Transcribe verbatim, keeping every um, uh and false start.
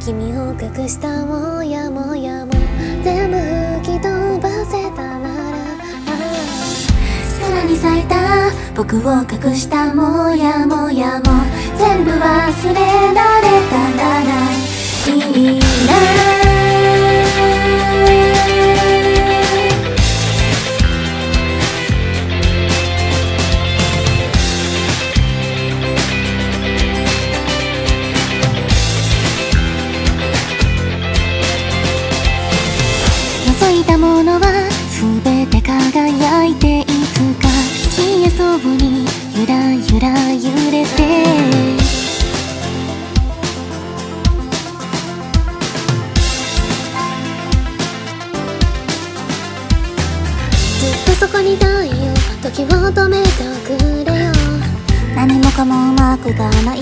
君を隠したもやもやも全部吹き飛ばせたなら、空に咲いた僕を隠したもやもやも全部忘れられたならいいな。覗いたものは全て輝いていつか消えそうにゆらゆら揺れて、ずっとそこにいたいよ、時を止めておくれよ。何もかもうまくがない